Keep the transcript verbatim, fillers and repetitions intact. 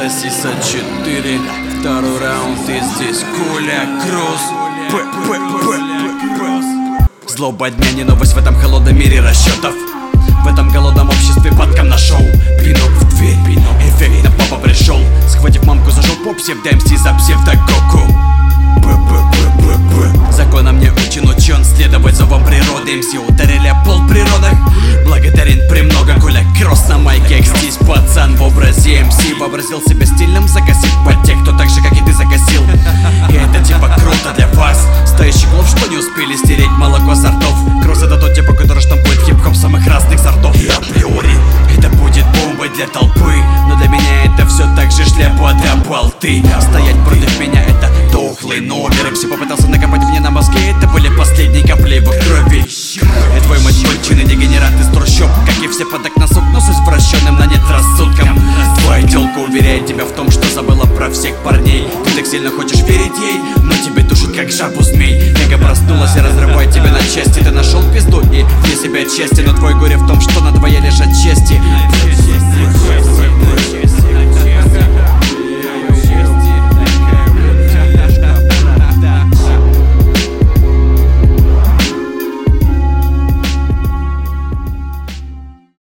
Сиса четыре, второй раунд и здесь Коля Кросс. П -п -п -п. Злоба дня, не новость в этом холодном мире расчетов. В этом голодном обществе падкам на шоу. Пинок в дверь, эффектно папа пришел. Схватив мамку за жопу, псевдо-МС за псевдо-Гоку. Законом не учен, учен следовать зовам природы. МС ударили о пол природа. Благодарен премного Коля Кросс на майке. Здесь пацан в образе МС вообразил себя стильным, загасив под тех, кто так же, как и ты, загасил. И это типа круто для вас, стоящих глав, что не успели стереть молоко с ртов. Кросс — это тот типа, который штампует хип-хоп самых разных сортов. И априори это будет бомбой для толпы, но для меня это все так же шляпа для болты. Стоять против меня — это дохлый номер. МС попытался накопать мне на мозге, это были последние капли в крови. И твой мать конченый дегенерат из трущоб, как и все под носок, но с извращенным на нет рассудком. Твоя тёлка уверяет тебя в том, что забыла про всех парней. Ты так сильно хочешь верить ей, но тебе душит как жабу змей. Эго проснулась и разрывает тебя на части. Ты нашел пизду и вне себя от счастья, но твое горе в том, что на твоей лежат чести.